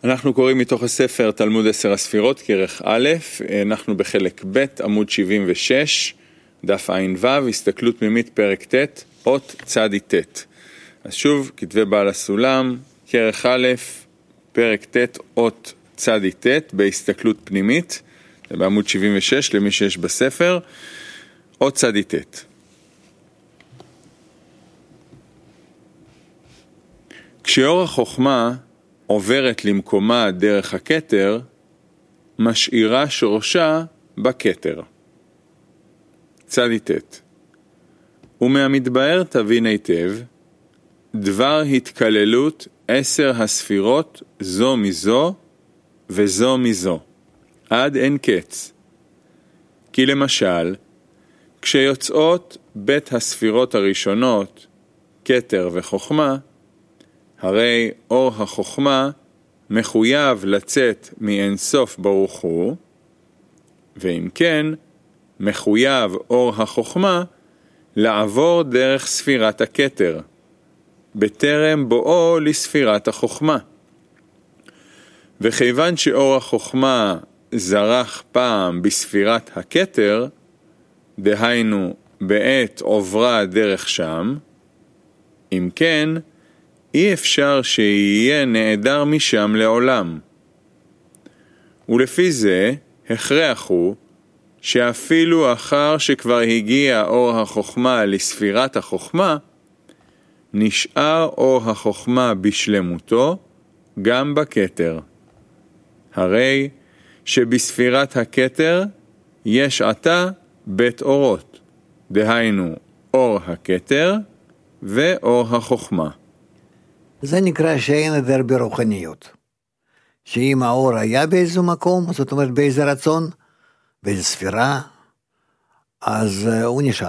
אנחנו קוראים מתוך הספר תלמוד 10 הספירות, כרך א', אנחנו בחלק ב', עמוד 76, דף ע"ו, הסתכלות פנימית פרק ט', אות צדי ט'. אז שוב, כתבי בעל הסולם, כרך א', פרק ט', אות צדי ט', בהסתכלות פנימית, זה בעמוד 76, למי שיש בספר, אות צדי ט'. כשאור החוכמה עוברת למקומה דרך הכתר, משאירה שורשה בכתר. צדי ט'. ומהמתבאר תבין היטב, דבר התקללות 10 הספירות זו מזו וזו מזו, עד אין קץ. כי למשל, כשיוצאות בית הספירות הראשונות, כתר וחוכמה, הרי אור החוכמה מחויב לצאת מאין סוף ברוך הוא, ואם כן, מחויב אור החוכמה לעבור דרך ספירת הכתר, בטרם בואו לספירת החוכמה. וכיוון שאור החוכמה זרח פעם בספירת הכתר, דהיינו בעת עוברה דרך שם, אם כן, אי אפשר שיהיה נעדר משם לעולם. ולפי זה, הכרח הוא שאפילו אחר שכבר הגיע אור החוכמה לספירת החוכמה, נשאר אור החוכמה בשלמותו גם בכתר. הרי שבספירת הכתר יש עתה בית אורות, דהיינו אור הכתר ואור החוכמה. זה נקרא שאין היעדר ברוחניות. שאם האור היה באיזה מקום, זאת אומרת באיזה רצון, באיזה ספירה, אז הוא נשאר.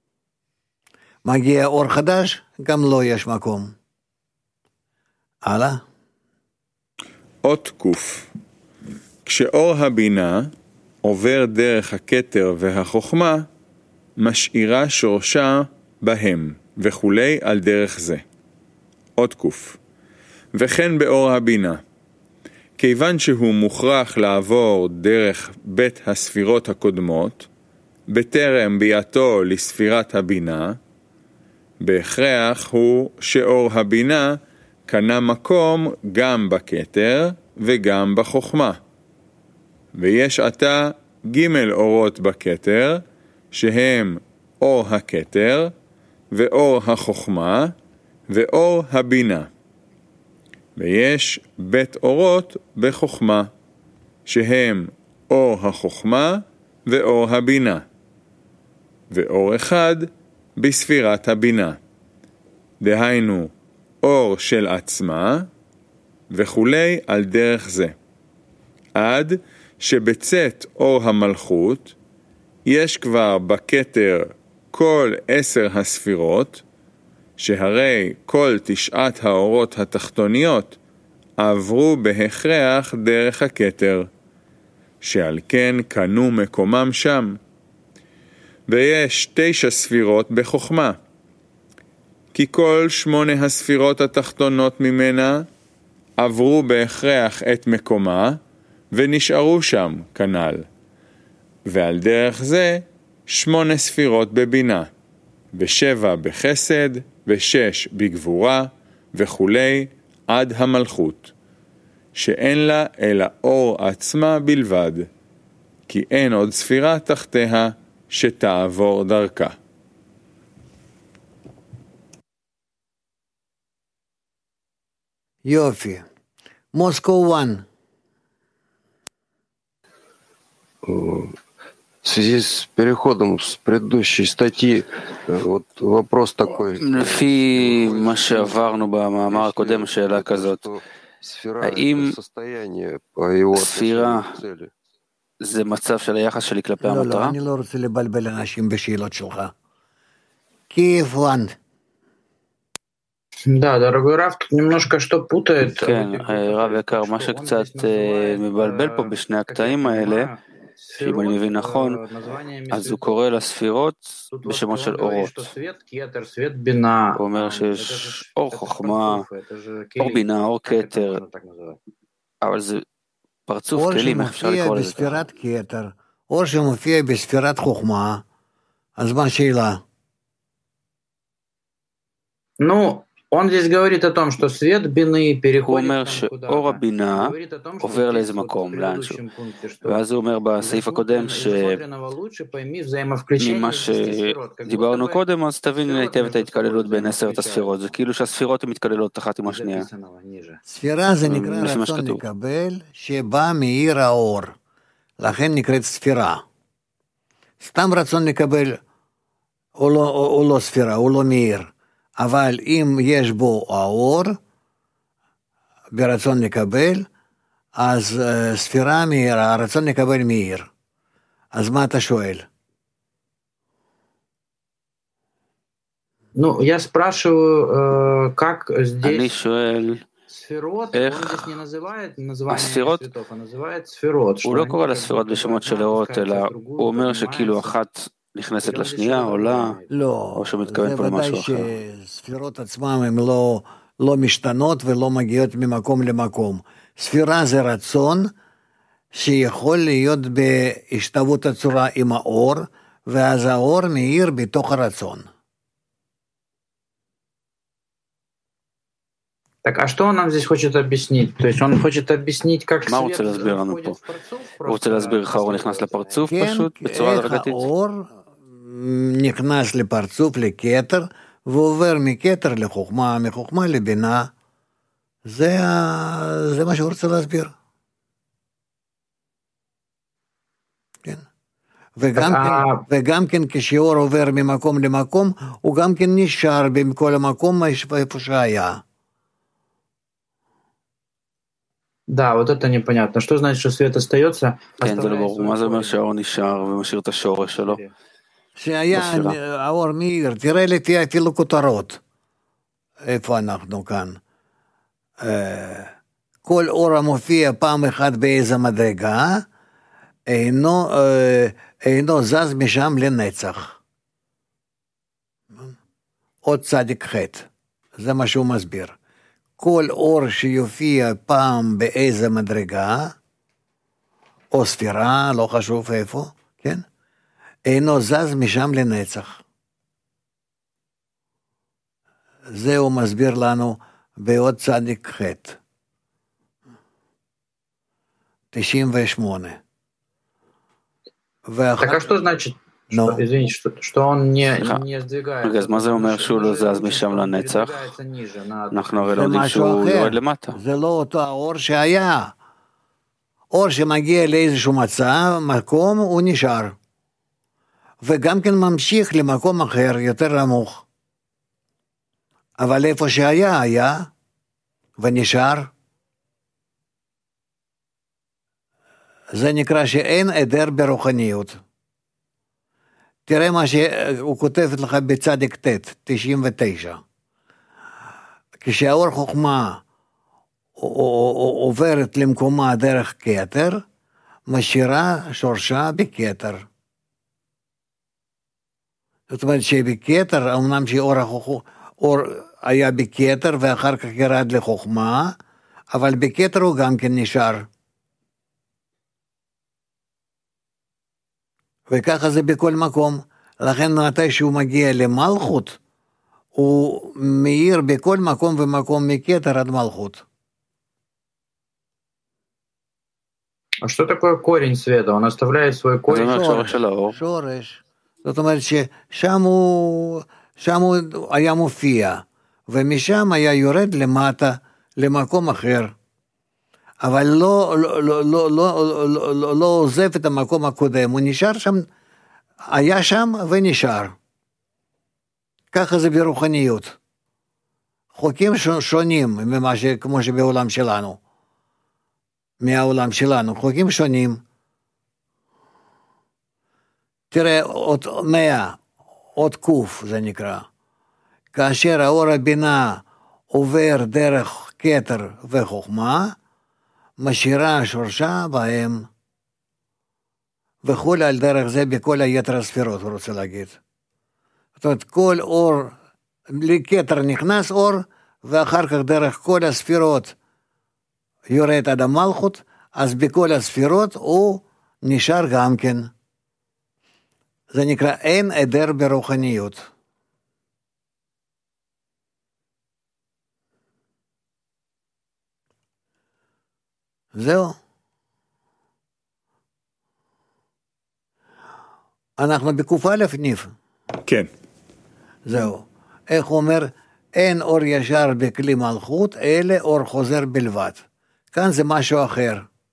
מגיע אור חדש, גם לא יש מקום. הלאה. אות קוף. כשאור הבינה עובר דרך הכתר והחוכמה, משאירה שורשה בהם, וכולי על דרך זה. אות קוף. וכן באור הבינה. כיוון שהוא מוכרח לעבור דרך בית הספירות הקודמות, בטרם ביאתו לספירת הבינה, בהכרח הוא שאור הבינה קנה מקום גם בכתר וגם בחוכמה. ויש עתה ג' אורות בכתר, שהם אור הכתר ואור החוכמה ואור הבינה. ויש בית אורות בחוכמה, שהם אור החוכמה ואור הבינה. ואור אחד בספירת הבינה. דהיינו אור של עצמה וכולי על דרך זה. עד שבצאת אור המלכות יש כבר בכתר כל 10 הספירות, שהרי כל 9 האורות התחתוניות עברו בהכרח דרך הכתר, שעל כן קנו מקומם שם. ויש 9 ספירות בחוכמה, כי כל 8 הספירות התחתונות ממנה עברו בהכרח את מקומה ונשארו שם כנ"ל. ועל דרך זה 8 ספירות בבינה, ו7 בחסד, ו6 בגבורה, וכולי עד המלכות, שאין לה אלא אור עצמה בלבד, כי אין עוד ספירה תחתיה שתעבור דרכה. יופי. מוסקו 1. В связи с переходом с предыдущей статьи, вот вопрос такой. לפי מה שעברנו במאמר הקודם, שאלה כזאת, האם ספירה זה מצב של היחס שלי כלפי המטרה? לא, אני לא רוצה לבלבל אנשים בשאלות שלך. קייב 1. Да, дорогой Рав, тут немножко что путает. כן, רב יקר, מה שקצת מבלבל פה בשני הקטעים האלה, שאם אני מבין נכון, אז הוא קורא לספירות בשמות של אורות. הוא אומר שיש אור חוכמה, אור בינה, אור כתר, אבל זה פרצוף אור כלים, איך אפשר שמופיע לקרוא לזה? בספירת כתר, אור שמופיע בספירת חוכמה, אז מה השאלה? Ну, он здесь говорит о том, что свет бины הוא переходит אומר там שאור куда-то. הבינה Говорит о том, что עובר здесь לאיזה вот в מקום, לאנשהו. предыдущем пункте, что ואז הוא אומר בסעיף הקודם изосмотренного лучше пойми взаимовключение ממה из 10 ספירות. как будто שדיברנו бы קודם, אז תבין ספירות היטב את между ההתקללות собой בין 10 взаимовключаются. הספירות, זה כאילו שהספירות הן מתקללות אחת עם השנייה. записанного ниже. ספירה זה נקרא לפי מה רצון שכתוב. לקבל, שבא מעיר האור, לכן נקראת ספירה. סתם רצון לקבל הוא לא ספירה, הוא לא מאיר, אבל אם יש בו האור, ברצון לקבל, אז ספירה מאירה, הרצון לקבל מאיר. אז מה אתה שואל? Ну, я спрашиваю, как אני здесь שואל, сферот, איך он здесь не называет название הספירות, цветов, а называет сферот. הוא לא קורא לספירות בשמות של אורות, אלא הוא אומר שכאילו אחת נכנסת לשנייה, עולה, לא, או שהוא זה מתכוון פה ודאי למשהו אחר. שספירות עצמם הן לא משתנות ולא מגיעות ממקום למקום. ספירה זה רצון שיכול להיות בהשתוות הצורה עם האור, ואז האור מאיר בתוך הרצון. Так, а что он нам здесь хочет объяснить? То есть он хочет объяснить, как מה הוא свет רוצה להסביר לנו входит פה? в פרצוף? הוא רוצה להסביר איך האור נכנס לפרצוף כן, פשוט, בצורה איך הדרגתית? האור נכנס לפרצוף, לכתר, ועובר מכתר לחוכמה, מחוכמה לבינה. זה מה שהוא רוצה להסביר. כן. וגם כן כשאור עובר ממקום למקום, הוא גם כן נשאר בכל המקום איפה שהיה. Да, вот это непонятно. Что значит, что свет остается? כן, זה לא ברור. מה זה אומר שהאור נשאר ומשאיר את השורש שלו? שהיה האור מאיר, תראה לפי אפילו כותרות. איפה אנחנו כאן? כל אור המופיע פעם אחת באיזה מדרגה, אינו זז משם לנצח. עוד צדיק חטא. זה מה שהוא מסביר. כל אור שיופיע פעם באיזה מדרגה, או ספירה, לא חשוב איפה, כן? אינו זז משם לנצח. זה הוא מסביר לנו בעוד צדיק חטא. 98. Так, а что значит? Ну. Извините, что он не сдвигается. רגע, אז מה זה אומר שהוא לא זז משם לנצח? אנחנו הרי לומדים שהוא יורד למטה. זה לא אותו האור שהיה. אור שמגיע לאיזשהו מצב, מקום, הוא נשאר. וגם כן ממשיך למקום אחר, יותר נמוך. אבל איפה שהיה, היה, ונשאר. זה נקרא שאין עדר ברוחניות. תראה מה שהוא כותב לך בצדיק ט' 99. כשהאור חוכמה עוברת למקומה דרך כתר, משאירה שורשה בכתר. זאת אומרת שבכתר, אמנם שאור היה בכתר ואחר כך ירד לחוכמה, אבל בכתר הוא גם כן נשאר. וככה זה בכל מקום. לכן מתי שהוא מגיע למלכות, הוא מאיר בכל מקום ומקום מכתר עד מלכות. А что такое корень света? Он оставляет свой корень. שורש. זאת אומרת ששם הוא היה מופיע, ומשם היה יורד למטה, למקום אחר. אבל לא עוזב את המקום הקודם, הוא נשאר שם, היה שם ונשאר. ככה זה ברוחניות. חוקים שונים, כמו שבעולם שלנו. מהעולם שלנו, חוקים שונים. תראה, עוד 100, עוד קוף זה נקרא. כאשר האור הבינה עובר דרך כתר וחוכמה, משאירה שורשה בהם, וכולי על דרך זה בכל היתר הספירות, הוא רוצה להגיד. זאת אומרת, כל אור, לכתר נכנס אור, ואחר כך דרך כל הספירות יורד עד המלכות, אז בכל הספירות הוא נשאר גם כן. זה נקרא אין עדר ברוחניות. זהו. אנחנו בקוף א' ניב. כן. זהו. איך הוא אומר? אין אור ישר בכלי מלכות, אלא אור חוזר בלבד. כאן זה משהו אחר.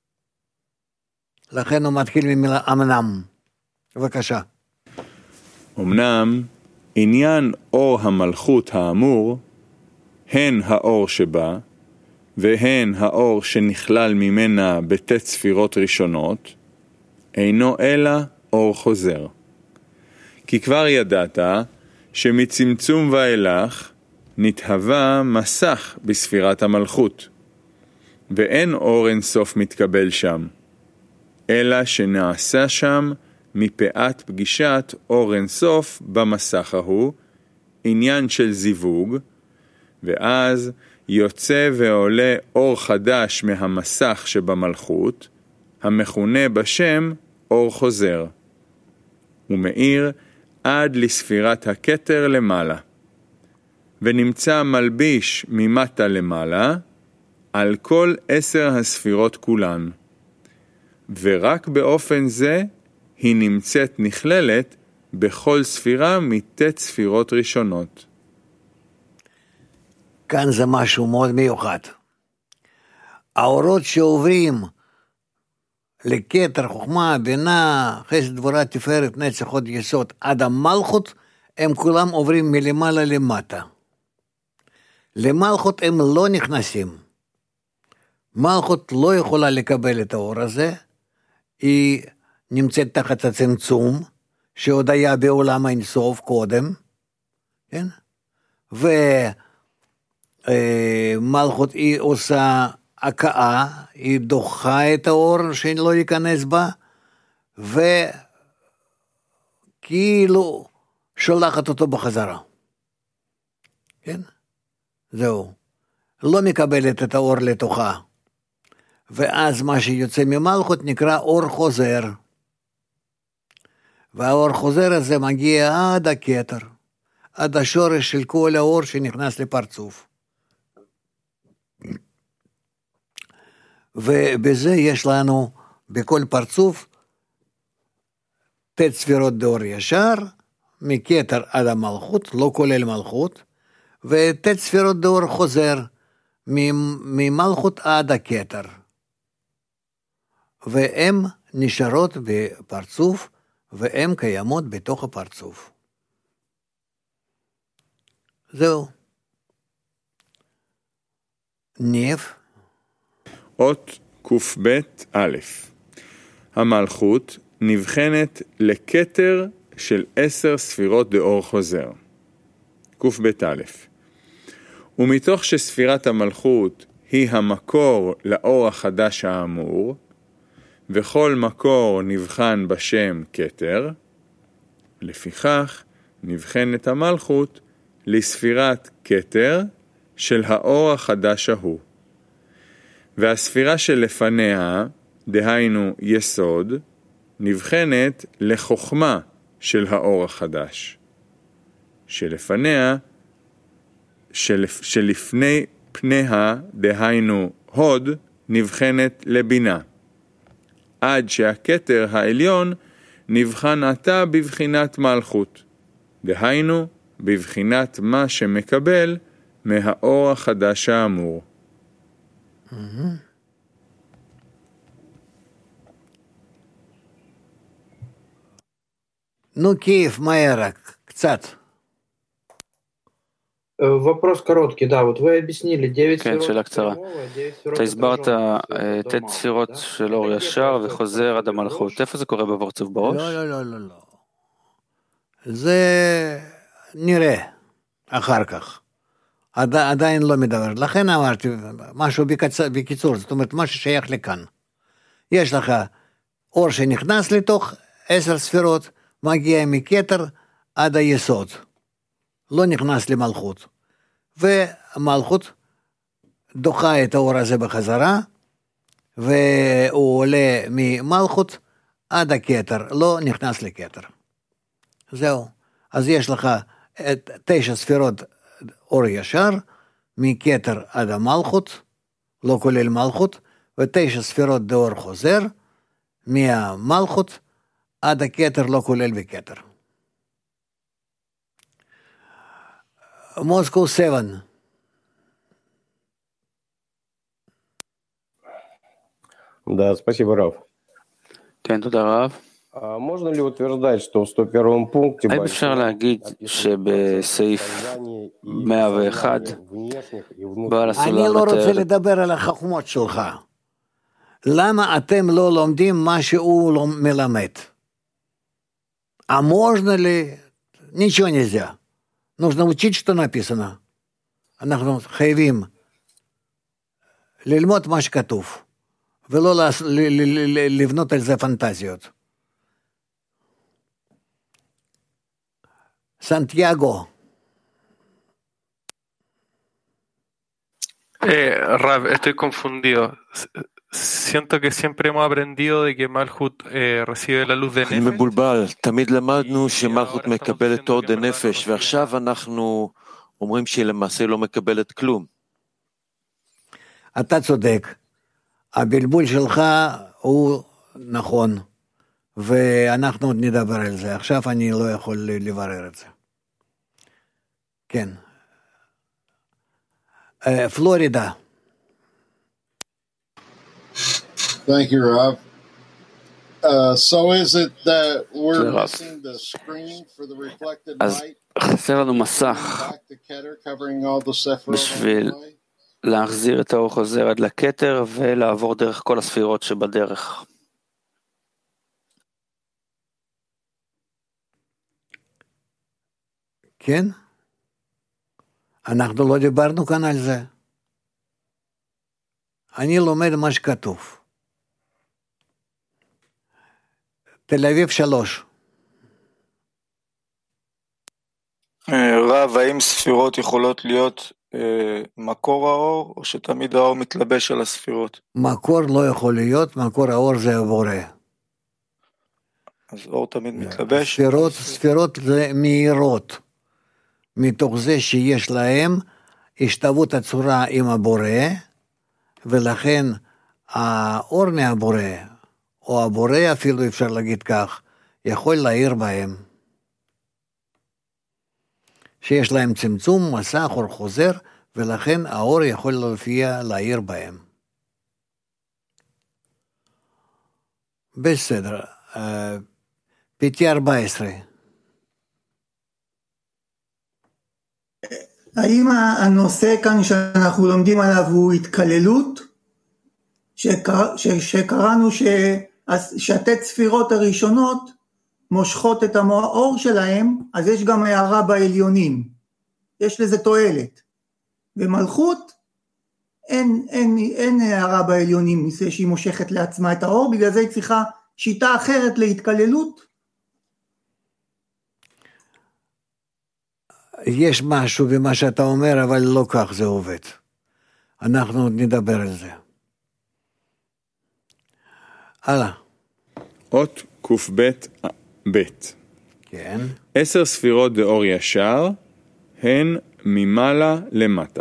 לכן הוא מתחיל ממילה אמנם. בבקשה. אמנם עניין אור המלכות האמור, הן האור שבה, והן האור שנכלל ממנה בתת ספירות ראשונות, אינו אלא אור חוזר. כי כבר ידעת שמצמצום ואילך נתהווה מסך בספירת המלכות, ואין אור אינסוף מתקבל שם, אלא שנעשה שם מפאת פגישת אור אינסוף במסך ההוא, עניין של זיווג, ואז יוצא ועולה אור חדש מהמסך שבמלכות, המכונה בשם אור חוזר, ומאיר עד לספירת הכתר למעלה, ונמצא מלביש ממטה למעלה על כל 10 הספירות כולן, ורק באופן זה היא נמצאת נכללת בכל ספירה מתת ספירות ראשונות. כאן זה משהו מאוד מיוחד. האורות שעוברים לכתר, חוכמה, בינה, חסד, גבורה, תפארת, נצח, הוד, יסוד, עד המלכות, הם כולם עוברים מלמעלה למטה. למלכות הם לא נכנסים. מלכות לא יכולה לקבל את האור הזה, היא נמצאת תחת הצמצום, שעוד היה בעולם האינסוף קודם, כן? ומלכות היא עושה הקאה, היא דוחה את האור שלא ייכנס בה, וכאילו שולחת אותו בחזרה. כן? זהו. לא מקבלת את האור לתוכה. ואז מה שיוצא ממלכות נקרא אור חוזר. והאור חוזר הזה מגיע עד הכתר, עד השורש של כל האור שנכנס לפרצוף. ובזה יש לנו בכל פרצוף תת ספירות דאור ישר, מכתר עד המלכות, לא כולל מלכות, ותת ספירות דאור חוזר, ממלכות עד הכתר. והן נשארות בפרצוף, והן קיימות בתוך הפרצוף. זהו. ניב. אות קב א'. המלכות נבחנת לכתר של 10 ספירות דאור חוזר. קב א'. ומתוך שספירת המלכות היא המקור לאור החדש האמור, וכל מקור נבחן בשם כתר, לפיכך נבחנת המלכות לספירת כתר של האור החדש ההוא. והספירה שלפניה, דהיינו יסוד, נבחנת לחוכמה של האור החדש. שלפניה, שלפני פניה, דהיינו הוד, נבחנת לבינה. עד שהכתר העליון נבחן עתה בבחינת מלכות. דהיינו, בבחינת מה שמקבל מהאור החדש האמור. Ну, Киев, Майерак, קצת. Вопрос короткий, да, вот вы объяснили 9 כן, сферот שאלה קצרה. прямого, 9 сферот אתה הסברת отраженного, תת ספירות של אור ישר וחוזר עד המלכות. איפה זה קורה בפרצוף בראש? לא. זה נראה אחר כך. עדיין לא מדבר. לכן אמרתי, משהו בקיצור, זאת אומרת, מה ששייך לכאן. יש לך אור שנכנס לתוך 10 ספירות, מגיע מכתר עד היסוד. לא נכנס למלכות. ומלכות דוחה את האור הזה בחזרה, והוא עולה ממלכות עד הכתר, לא נכנס לכתר. זהו. אז יש לך 9 ספירות אור ישר, מכתר עד המלכות, לא כולל מלכות, ו9 ספירות דאור חוזר, מהמלכות עד הכתר, לא כולל בכתר. Moscow 7. Да, спасибо, Раф. כן, תודה רב. Можно ли утверждать, что в 101 пункте האם אפשר להגיד שבסעיף 101 בעל אני הסולם לא רוצה מתאר לדבר על החוכמות שלך. למה אתם לא לומדים מה שהוא לא מלמד? А можно ли? Ничего нельзя. Нужно учить, что написано. אנחנו חייבים ללמוד מה שכתוב, ולא לבנות על זה פנטזיות. Santiago. Rav, estoy confundido. Siento que siempre hemos aprendido de que Malhut recibe la luz de אני Nefesh. מבולבל, תמיד למדנו שמלכות מקבלת אור דנפש, ועכשיו אנחנו אומרים שהיא למעשה לא מקבלת כלום. אתה צודק. הבלבול שלך הוא נכון, ואנחנו עוד נדבר על זה. עכשיו אני לא יכול לברר את זה. כן. פלורידה. Thank you, Rob. So is it that we're missing the screen for the reflected אז light? חסר לנו מסך Back to Keter, covering all the Sephiroth בשביל on the way? להחזיר את האור חוזר עד לכתר ולעבור דרך כל הספירות שבדרך. כן? אנחנו לא דיברנו כאן על זה. אני לומד מה שכתוב. תל אביב 3. רב, האם ספירות יכולות להיות מקור האור, או שתמיד האור מתלבש על הספירות? מקור לא יכול להיות, מקור האור זה הבורא. אז אור תמיד מתלבש? ספירות זה מהירות. מתוך זה שיש להם השתוות הצורה עם הבורא, ולכן האור מהבורא, או הבורא אפילו אפשר להגיד כך, יכול להאיר בהם. שיש להם צמצום, מסך, אור חוזר, ולכן האור יכול להופיע להאיר בהם. בסדר. פיתי 14. האם הנושא כאן שאנחנו לומדים עליו הוא התקללות? שקראנו שהשתי צפירות הראשונות מושכות את האור שלהם, אז יש גם הערה בעליונים. יש לזה תועלת. במלכות אין הערה בעליונים, מזה שהיא מושכת לעצמה את האור, בגלל זה היא צריכה שיטה אחרת להתקללות. יש משהו במה שאתה אומר, אבל לא כך זה עובד. אנחנו נדבר על זה. הלאה. אות ק"ב ב'. כן. 10 ספירות דאור ישר הן ממעלה למטה.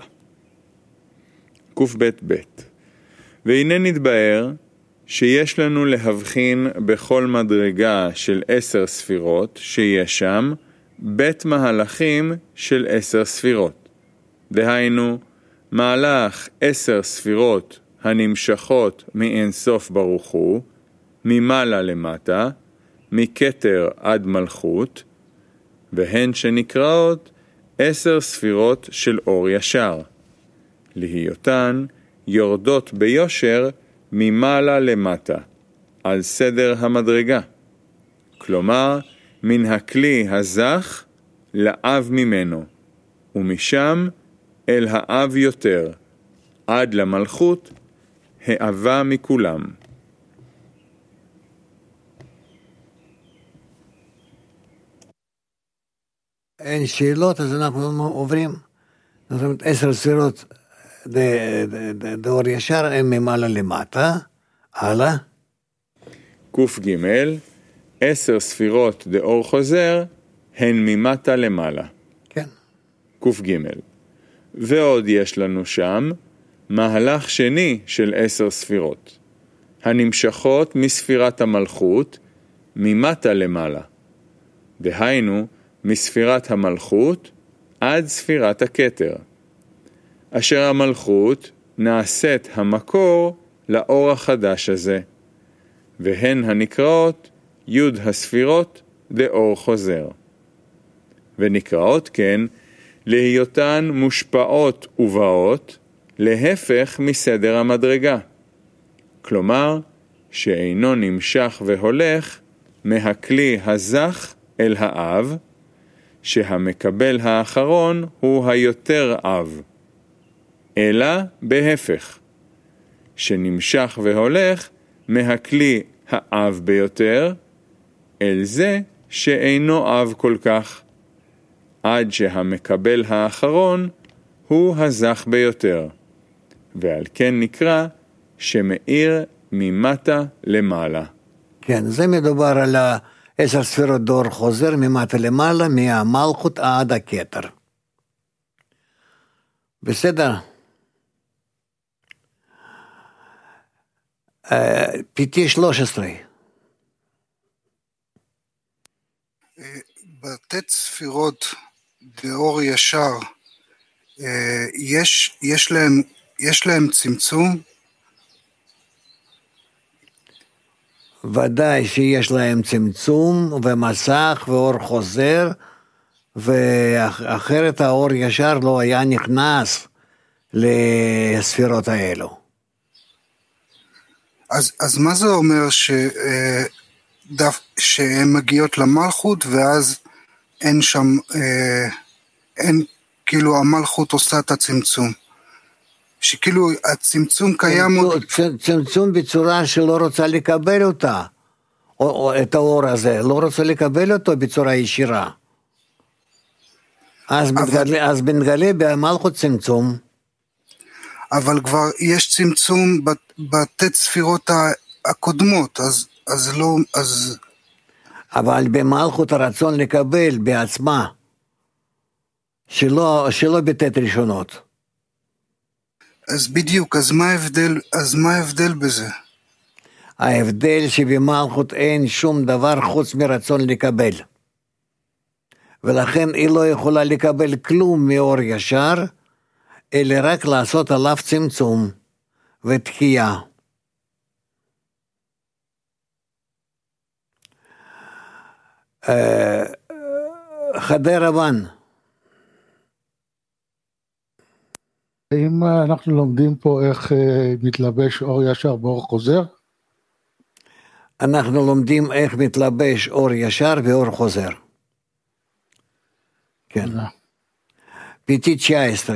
ק"ב ב'. והנה נתבאר שיש לנו להבחין בכל מדרגה של 10 ספירות שיש שם בית מהלכים של 10 ספירות. דהיינו, מהלך 10 ספירות הנמשכות מאין סוף ברוך הוא, ממעלה למטה, מכתר עד מלכות, והן שנקראות 10 ספירות של אור ישר. להיותן יורדות ביושר ממעלה למטה, על סדר המדרגה. כלומר, מן הכלי הזך לאב ממנו, ומשם אל האב יותר, עד למלכות, האבה מכולם. אין שאלות, אז אנחנו עוברים. זאת אומרת, 10 ספירות דאור ישר הן ממעלה למטה, הלאה. ק"ג, 10 ספירות דאור חוזר הן ממטה למעלה. כן. ק"ג. ועוד יש לנו שם מהלך שני של 10 ספירות, הנמשכות מספירת המלכות ממטה למעלה. דהיינו, מספירת המלכות עד ספירת הכתר, אשר המלכות נעשית המקור לאור החדש הזה, והן הנקראות י' הספירות דאור חוזר. ונקראות כן להיותן מושפעות ובאות להפך מסדר המדרגה, כלומר שאינו נמשך והולך מהכלי הזך אל האב, שהמקבל האחרון הוא היותר אב, אלא בהפך, שנמשך והולך מהכלי האב ביותר אל זה שאינו אב כל כך, עד שהמקבל האחרון הוא הזך ביותר, ועל כן נקרא שמאיר ממטה למעלה. כן, זה מדובר על 10 ספירות דאור חוזר ממטה למעלה, מהמלכות עד הכתר. בסדר? PT 13. בט' ספירות דאור ישר, יש להם צמצום? ודאי שיש להם צמצום ומסך ואור חוזר, ואחרת האור ישר לא היה נכנס לספירות האלו. אז מה זה אומר שהן מגיעות למלכות ואז אין שם, כאילו המלכות עושה את הצמצום? שכאילו הצמצום קיים... צמצום בצורה שלא רוצה לקבל אותה, או את האור הזה, לא רוצה לקבל אותו בצורה ישירה. אז מתגלה במלכות צמצום. אבל כבר יש צמצום בתת ספירות הקודמות, אז לא... אבל במלכות הרצון לקבל בעצמה, שלא בתת ראשונות. אז בדיוק, אז מה ההבדל בזה? ההבדל שבמלכות אין שום דבר חוץ מרצון לקבל. ולכן היא לא יכולה לקבל כלום מאור ישר, אלא רק לעשות עליו צמצום ותחייה. חדר רבן. האם אנחנו לומדים פה איך מתלבש אור ישר באור חוזר? אנחנו לומדים איך מתלבש אור ישר ואור חוזר. כן. PT 19.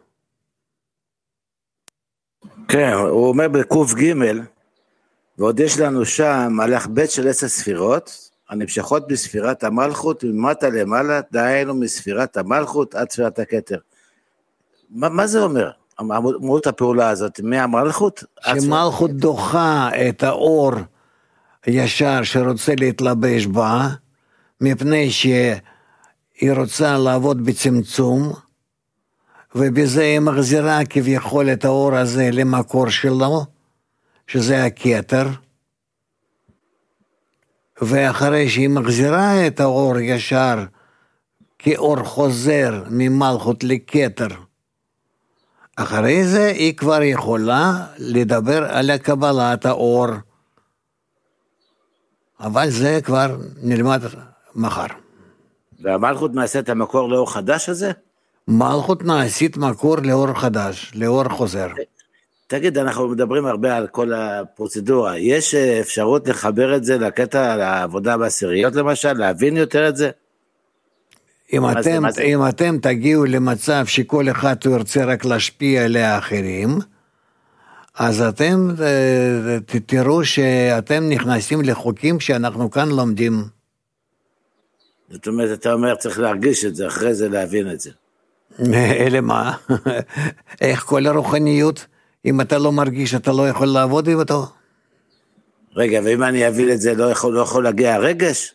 כן, הוא אומר בק"ג, ועוד יש לנו שם מהלך ב' של 10 ספירות, הנמשכות בספירת המלכות ממטה למעלה, דהיינו מספירת המלכות עד ספירת הכתר. מה זה אומר? מהות הפעולה הזאת, מהמלכות? שמלכות דוחה את האור ישר שרוצה להתלבש בה, מפני שהיא רוצה לעבוד בצמצום, ובזה היא מחזירה כביכול את האור הזה למקור שלו, שזה הכתר, ואחרי שהיא מחזירה את האור ישר כאור חוזר ממלכות לכתר, אחרי זה היא כבר יכולה לדבר על הקבלת האור, אבל זה כבר נלמד מחר. והמלכות נעשית המקור לאור חדש הזה? מלכות נעשית מקור לאור חדש, לאור חוזר. תגיד, אנחנו מדברים הרבה על כל הפרוצדורה, יש אפשרות לחבר את זה לקטע לעבודה בעשיריות למשל, להבין יותר את זה? אם אתם תגיעו למצב שכל אחד ירצה רק להשפיע על האחרים, אז אתם תראו שאתם נכנסים לחוקים שאנחנו כאן לומדים. זאת אומרת, אתה אומר, צריך להרגיש את זה, אחרי זה להבין את זה. אלה מה? איך כל הרוחניות, אם אתה לא מרגיש, אתה לא יכול לעבוד עם אותו? רגע, ואם אני אבין את זה, לא יכול להגיע הרגש?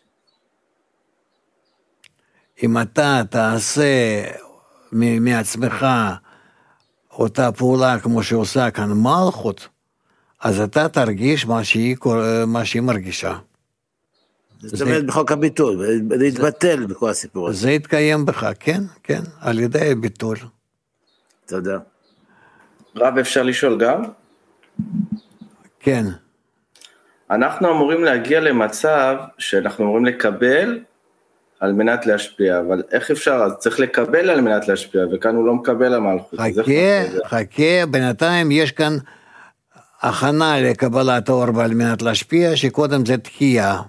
אם אתה תעשה מעצמך אותה פעולה כמו שעושה כאן מלכות, אז אתה תרגיש מה שהיא מרגישה. זאת אומרת בחוק הביטול, להתבטל בכל הסיפור הזה. זה יתקיים בך, כן, כן, על ידי הביטול. תודה. רב, אפשר לשאול גם? כן. אנחנו אמורים להגיע למצב שאנחנו אמורים לקבל על מנת להשפיע, אבל איך אפשר? אז צריך לקבל על מנת להשפיע, וכאן הוא לא מקבל המלכות. חכה, בינתיים יש כאן הכנה לקבלת האור ועל מנת להשפיע, שקודם זה תחייה.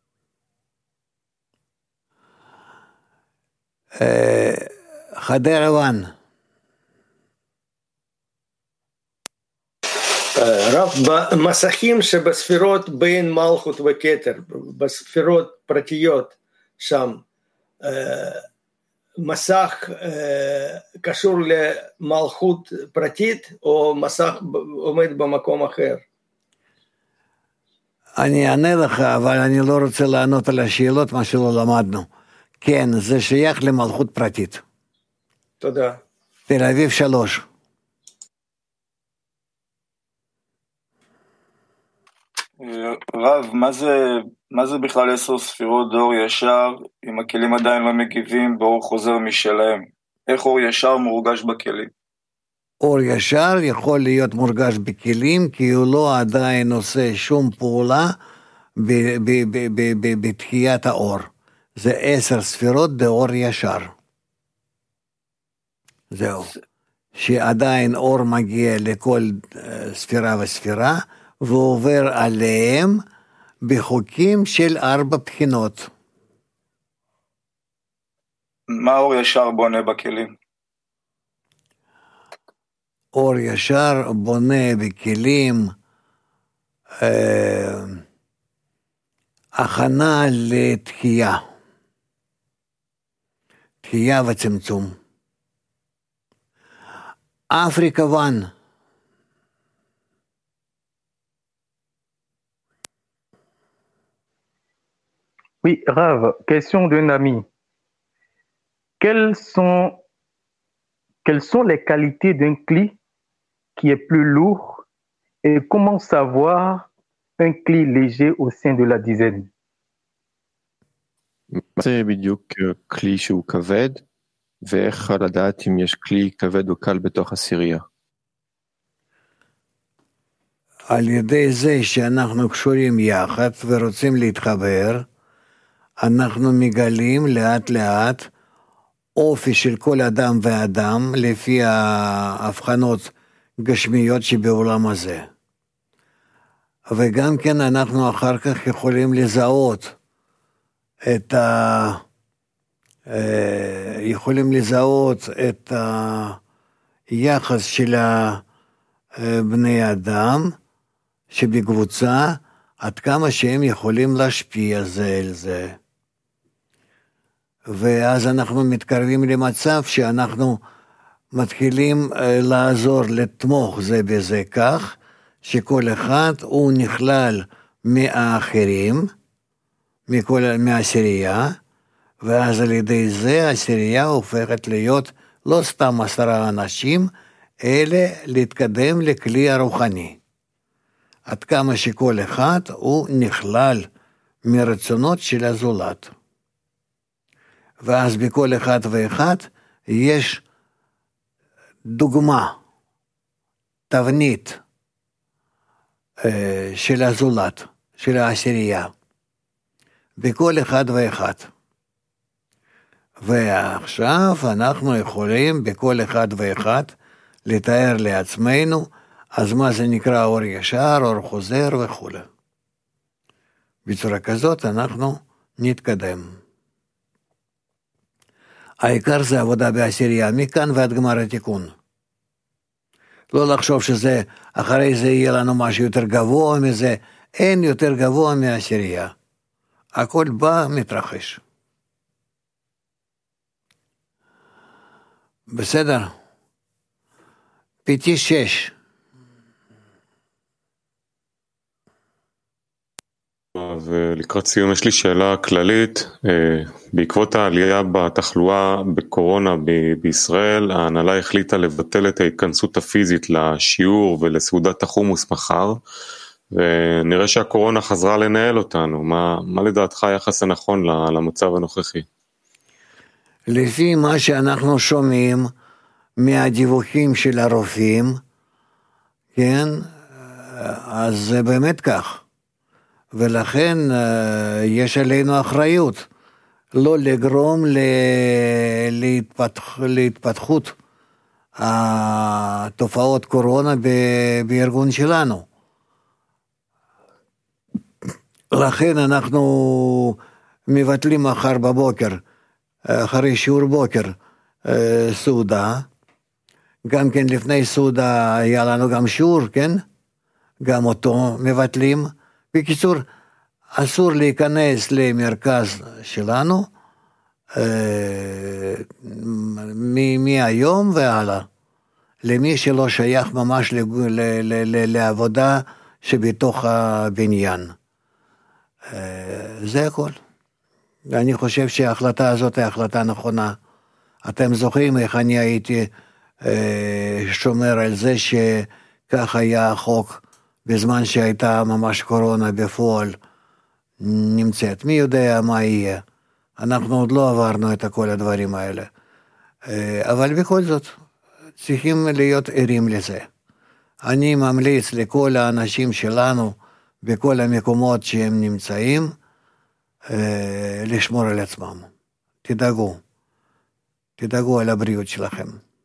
חדר לבן. רב, במסכים שבספירות בין מלכות וכתר, בספירות פרטיות שם, מסך קשור למלכות פרטית, או מסך עומד במקום אחר? אני אענה לך, אבל אני לא רוצה לענות על השאלות, מה שלא למדנו. כן, זה שייך למלכות פרטית. תודה. תל אביב 3. רב, מה זה בכלל 10 ספירות דאור ישר, אם הכלים עדיין לא מגיבים באור חוזר משלהם? איך אור ישר מורגש בכלים? אור ישר יכול להיות מורגש בכלים, כי הוא לא עדיין עושה שום פעולה בתחיית האור. זה 10 ספירות באור ישר. זהו. שעדיין אור מגיע לכל ספירה וספירה, ועובר עליהם בחוקים של 4 בחינות. מה אור ישר בונה בכלים? אור ישר בונה בכלים הכנה לתחייה. תחייה וצמצום. אפריקה 1. Oui, Rav, question d'un ami. Quelles sont les qualités d'un cli qui est plus lourd et comment savoir un cli léger au sein de la dizaine? מה זה בדיוק כלי שהוא כבד, ואיך לדעת אם יש כלי כבד או קל בתוך עשירייה? על ידי זה שאנחנו קשורים יחד ורוצים להתחבר, אנחנו מגלים לאט לאט אופי של כל אדם ואדם לפי ההבחנות גשמיות שבעולם הזה. וגם כן אנחנו אחר כך יכולים לזהות את היחס של בני אדם שבקבוצה, עד כמה שהם יכולים להשפיע זה אל זה. ואז אנחנו מתקרבים למצב שאנחנו מתחילים לעזור, לתמוך זה בזה כך, שכל אחד הוא נכלל מהאחרים, מהעשירייה, ואז על ידי זה העשירייה הופכת להיות לא סתם 10 אנשים, אלא להתקדם לכלי הרוחני. עד כמה שכל אחד הוא נכלל מרצונות של הזולת. ואז בכל אחד ואחד יש דוגמה, תבנית של הזולת, של העשירייה, בכל אחד ואחד. ועכשיו אנחנו יכולים בכל אחד ואחד לתאר לעצמנו, אז מה זה נקרא אור ישר, אור חוזר וכו'. בצורה כזאת אנחנו נתקדם. העיקר זה עבודה בעשירייה, מכאן ועד גמר התיקון. לא לחשוב שזה, אחרי זה יהיה לנו משהו יותר גבוה מזה, אין יותר גבוה מהעשירייה. הכל בא, מתרחש. בסדר? פיתי 6. ולקראת סיום יש לי שאלה כללית. בעקבות העלייה בתחלואה בקורונה בישראל, ההנהלה החליטה לבטל את ההתכנסות הפיזית לשיעור ולסעודת החומוס מחר, ונראה שהקורונה חזרה לנהל אותנו. מה לדעתך היחס הנכון למצב הנוכחי? לפי מה שאנחנו שומעים מהדיווחים של הרופאים, כן, אז זה באמת כך. ולכן יש עלינו אחריות לא לגרום להתפתחות התופעות קורונה בארגון שלנו. לכן אנחנו מבטלים מחר בבוקר, אחרי שיעור בוקר, סעודה. גם כן לפני סעודה היה לנו גם שיעור, כן? גם אותו מבטלים. בקיצור, אסור להיכנס למרכז שלנו מהיום והלאה, למי שלא שייך ממש לעבודה שבתוך הבניין. זה הכל. אני חושב שההחלטה הזאת היא החלטה נכונה. אתם זוכרים איך אני הייתי שומר על זה שכך היה החוק בזמן שהייתה ממש קורונה בפועל נמצאת. מי יודע מה יהיה? אנחנו עוד לא עברנו את כל הדברים האלה. אבל בכל זאת, צריכים להיות ערים לזה. אני ממליץ לכל האנשים שלנו, בכל המקומות שהם נמצאים, לשמור על עצמם. תדאגו על הבריאות שלכם.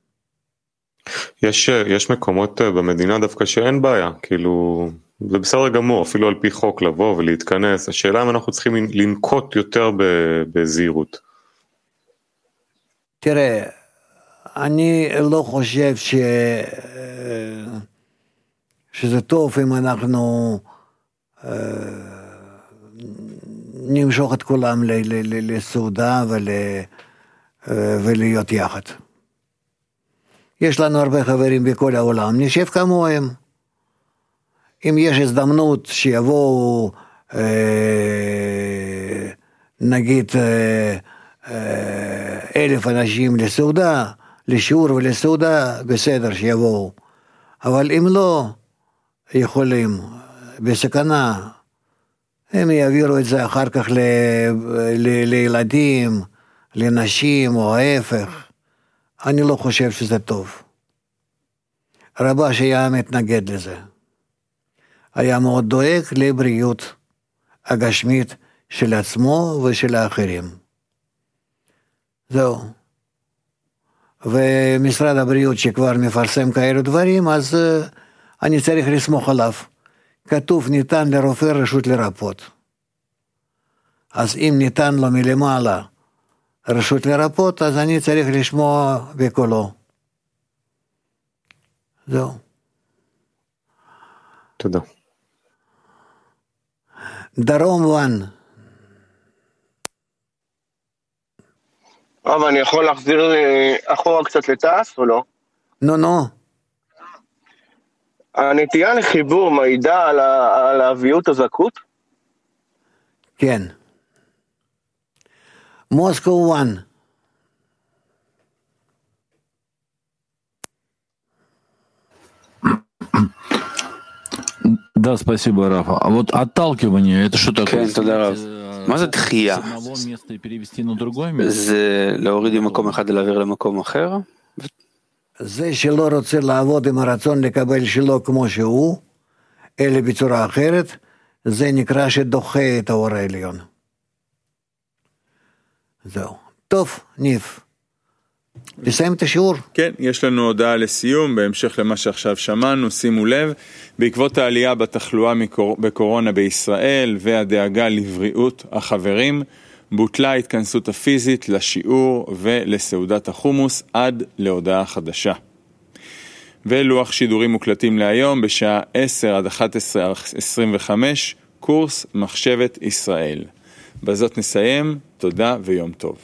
יש מקומות במדינה דווקא שאין בעיה, כאילו, זה בסדר גמור, אפילו על פי חוק לבוא ולהתכנס. השאלה אם אנחנו צריכים לנקוט יותר בזהירות. תראה, אני לא חושב שזה טוב אם אנחנו נמשוך את כולם לסעודה ולהיות יחד. יש לנו הרבה חברים בכל העולם, נשב כמוהם. אם יש הזדמנות שיבואו, נגיד, 1,000 אנשים לסעודה, לשיעור ולסעודה, בסדר שיבואו. אבל אם לא יכולים, בסכנה, הם יעבירו את זה אחר כך לילדים, לנשים או ההפך. אני לא חושב שזה טוב. רבש היה מתנגד לזה. היה מאוד דואג לבריאות הגשמית של עצמו ושל האחרים. זהו. ומשרד הבריאות שכבר מפרסם כאלו דברים, אז אני צריך לסמוך עליו. כתוב ניתן לרופא רשות לרפות. אז אם ניתן לו מלמעלה רשות לרפות, אז אני צריך לשמוע בקולו. זהו. תודה. דרום וואן. אבל אני יכול להחזיר אחורה קצת לטס או לא? נו. הנטייה לחיבור מעידה על האביות הזכות? כן. Moscow One. Да, спасибо, Рафа. А вот отталкивание, это что такое? כן, תודה רב. מה זה דחייה? זה להוריד ממקום אחד ולהעביר למקום אחר? זה שלא רוצה לעבוד עם הרצון לקבל שלו כמו שהוא, אלא בצורה אחרת, זה נקרא שדוחה את האור העליון. זהו. טוב, ניף. לסיים את השיעור? כן, יש לנו הודעה לסיום, בהמשך למה שעכשיו שמענו, שימו לב, בעקבות העלייה בתחלואה בקורונה בישראל והדאגה לבריאות החברים, בוטלה ההתכנסות הפיזית לשיעור ולסעודת החומוס עד להודעה חדשה. ולוח שידורים מוקלטים להיום בשעה 10 עד 11:25, קורס מחשבת ישראל. בזאת נסיים, תודה ויום טוב.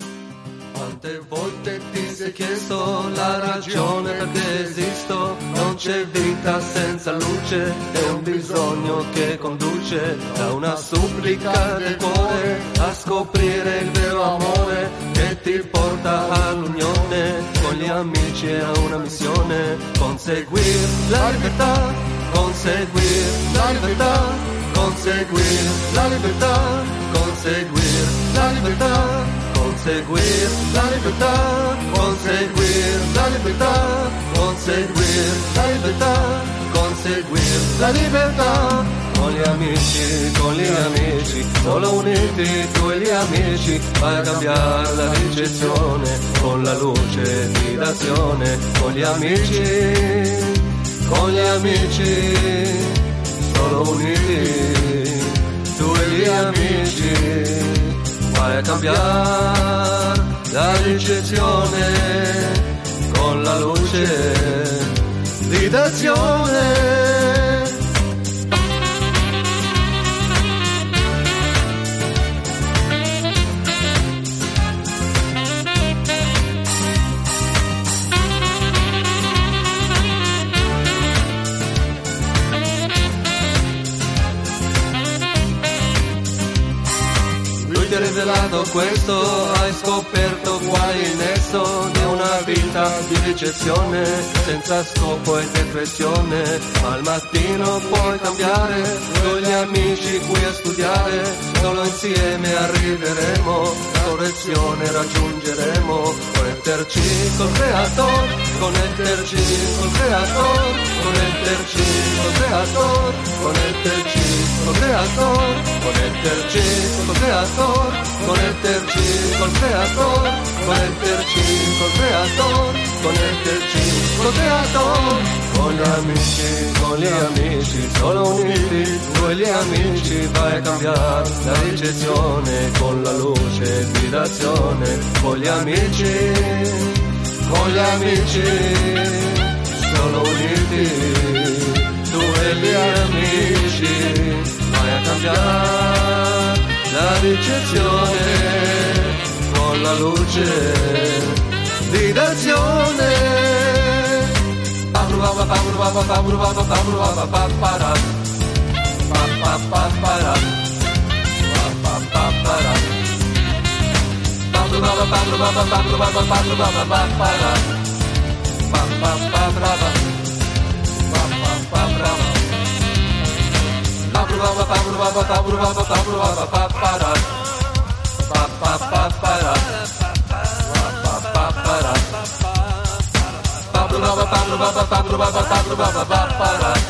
Volte ti sei chiesto la ragione perché esisto, non c'è vita senza luce, è un bisogno che conduce da una supplica del cuore a scoprire il vero amore che ti porta all'unione con gli amici e a una missione, conseguir la libertà, conseguir la libertà, conseguir la libertà, conseguir la libertà, conseguir la libertà, conseguir la libertà, conseguir la libertà, conseguir la libertà. Con gli amici, solo uniti tu e gli amici, vai a cambiare la ricezione con la luce di d'azione. Con gli amici, solo uniti tu e gli amici, vai a cambiare la ricezione con la luce di d'azione. Ti ha rivelato questo, hai scoperto qual è il nesso di una vita di ricezione senza scopo e depressione, ma al mattino puoi cambiare con gli amici qui a studiare, solo insieme arriveremo, la correzione raggiungeremo, connetterci col creator, connetterci col creator, connetterci col creator, connetterci col creator, connetterci col creator, connetterci col creator, connetterci col creator, connetterci col creator. Con gli amici, solo uniti tu e gli amici, vai a cambiare la ricezione con la luce di d'azione. Con gli amici, solo uniti tu e gli amici, vai a cambiare la ricezione con la luce di d'azione. Pablo,